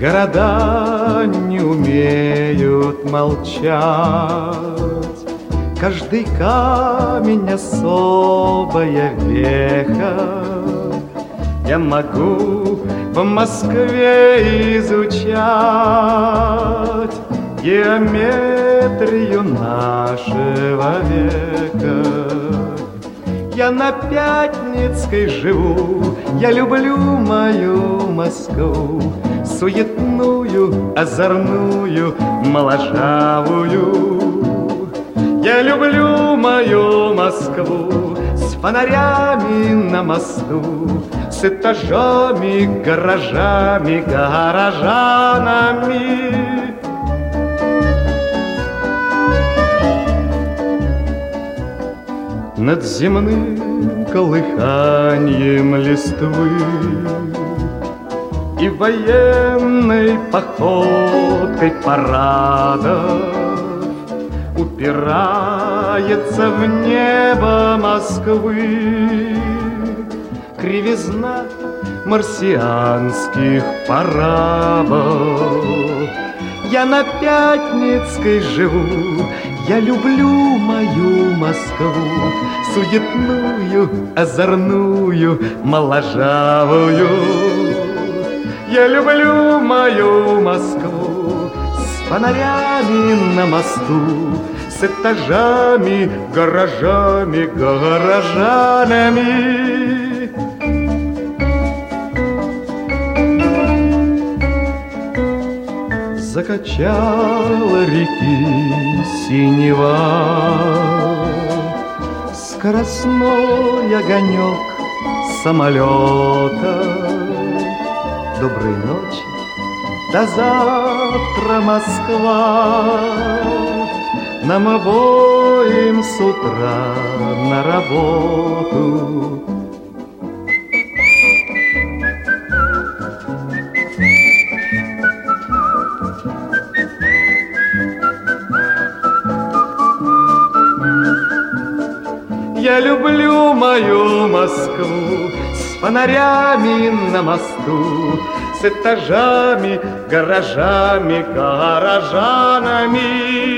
Города не умеют молчать, каждый камень особая веха. Я могу в Москве изучать геометрию нашего века. Я на Пятницкой живу, я люблю мою Москву, суетную, озорную, моложавую. Я люблю мою Москву с фонарями на мосту, с этажами, гаражами, горожанами. Над земным колыханием листвы и военной походкой парадов упирается в небо Москвы кривизна марсианских парабол. Я на Пятницкой живу, я люблю мою Москву, суетную, озорную, моложавую. Я люблю мою Москву с фонарями на мосту, с этажами, гаражами, горожанами. Закачала реки синева скоростной огонек самолета. Доброй ночи, до завтра, Москва. Нам обоим с утра на работу. Я люблю мою Москву с фонарями на мосту, с этажами, гаражами, горожанами.